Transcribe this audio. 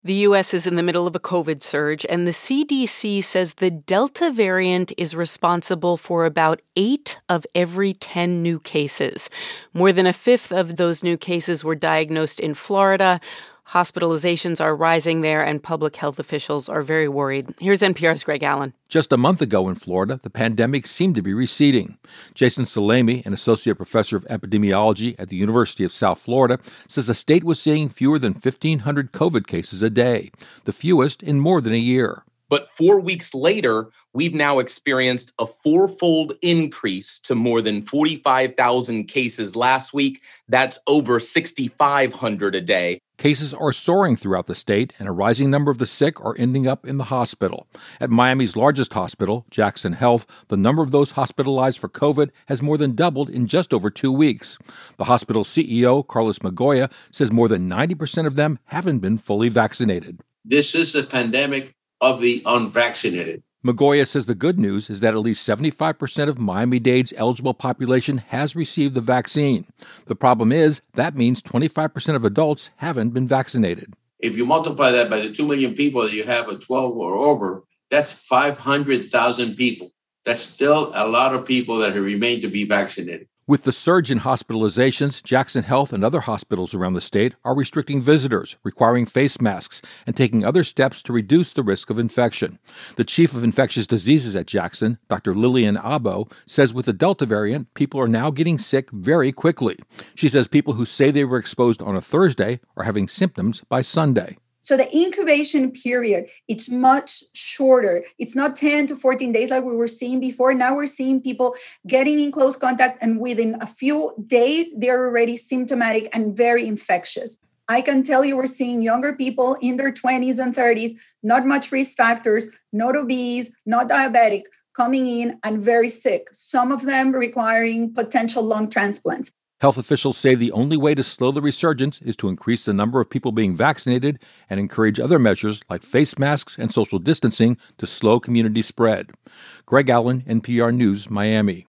The U.S. is in the middle of a COVID surge, and the CDC says the Delta variant is responsible for about 8 of every 10 new cases. More than a fifth of those new cases were diagnosed in Florida. Hospitalizations are rising there, and public health officials are very worried. Here's NPR's Greg Allen. Just a month ago in Florida, the pandemic seemed to be receding. Jason Salemi, an associate professor of epidemiology at the University of South Florida, says the state was seeing fewer than 1,500 COVID cases a day, the fewest in more than a year. But 4 weeks later, we've now experienced a fourfold increase to more than 45,000 cases last week. That's over 6,500 a day. Cases are soaring throughout the state, and a rising number of the sick are ending up in the hospital. At Miami's largest hospital, Jackson Health, the number of those hospitalized for COVID has more than doubled in just over 2 weeks. The hospital's CEO, Carlos Magoya, says more than 90% of them haven't been fully vaccinated. This is the pandemic of the unvaccinated. Magoya says the good news is that at least 75% of Miami-Dade's eligible population has received the vaccine. The problem is that means 25% of adults haven't been vaccinated. If you multiply that by the 2 million people that you have at 12 or over, that's 500,000 people. That's still a lot of people that remain to be vaccinated. With the surge in hospitalizations, Jackson Health and other hospitals around the state are restricting visitors, requiring face masks, and taking other steps to reduce the risk of infection. The chief of infectious diseases at Jackson, Dr. Lillian Abo, says with the Delta variant, people are now getting sick very quickly. She says people who say they were exposed on a Thursday are having symptoms by Sunday. So the incubation period, it's much shorter. It's not 10 to 14 days like we were seeing before. Now we're seeing people getting in close contact, and within a few days, they're already symptomatic and very infectious. I can tell you we're seeing younger people in their 20s and 30s, not much risk factors, not obese, not diabetic, coming in and very sick, some of them requiring potential lung transplants. Health officials say the only way to slow the resurgence is to increase the number of people being vaccinated and encourage other measures like face masks and social distancing to slow community spread. Greg Allen, NPR News, Miami.